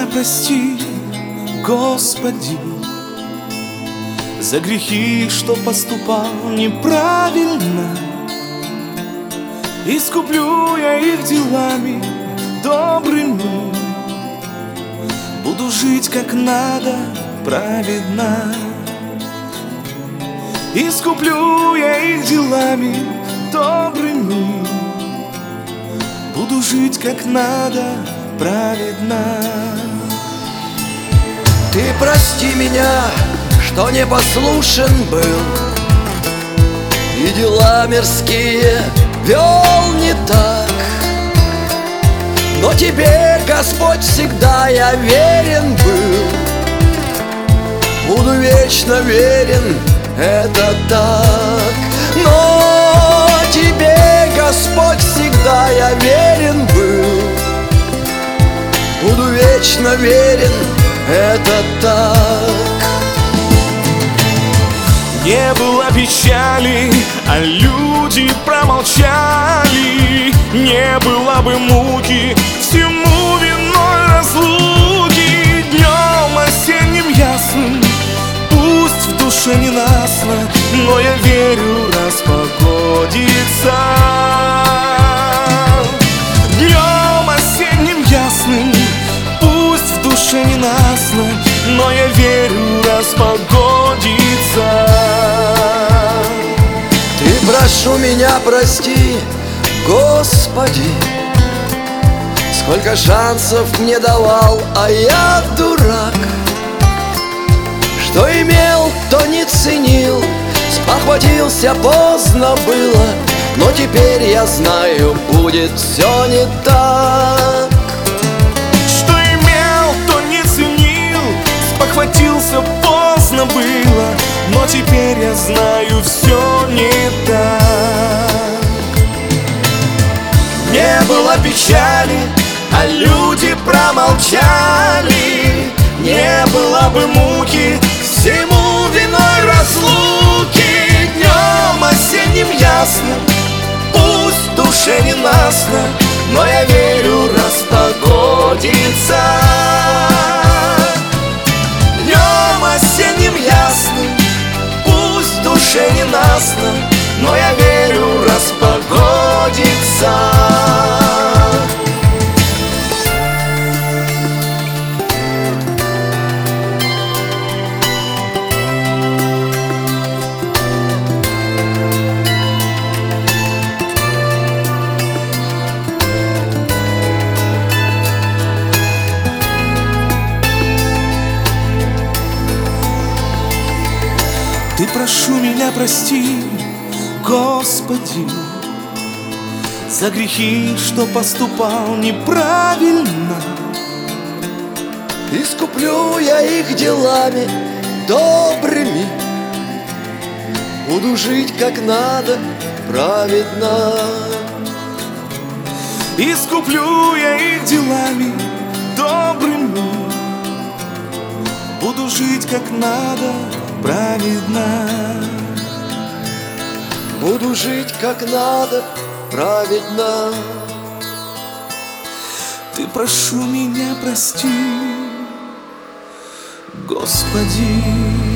прости, Господи, за грехи, что поступал неправильно. Искуплю я их делами добрыми, буду жить как надо, праведно. Искуплю я их делами добрыми, буду жить как надо, праведно. Ты прости меня, что непослушен был и дела мирские вел не так. Но тебе, Господь, всегда я верен был, буду вечно верен, это так. Но тебе, Господь, всегда я верен был, буду вечно верен, это так. Не было печали, а люди промолчали. Не было бы муки, всему виной разлуки. Днем осенним ясным, пусть в душе ненастно, но я верю, распогодится. Днем осенним ясным, пусть в душе ненастно, но я верю, распогодится. Ты, прошу меня, прости, Господи, сколько шансов мне давал, а я дурак. Что имел, то не ценил, спохватился, поздно было, но теперь я знаю, будет все не так. Что имел, то не ценил, спохватился, поздно было, но теперь я знаю, все не так. Не было печали, а люди промолчали. Не было бы муки, всему виной разлуки. Днем осенним ясным, пусть в душе ненастно, но я верю, распогодится. Днем осенним ясным, пусть в душе ненастно, но я верю, распогодится. Ты, прошу меня, прости, Господи, за грехи, что поступал неправильно. Искуплю я их делами добрыми, буду жить как надо, праведно. Искуплю я их делами добрыми, буду жить как надо, праведно. Буду жить как надо, праведно. Ты, прошу меня, прости, Господи.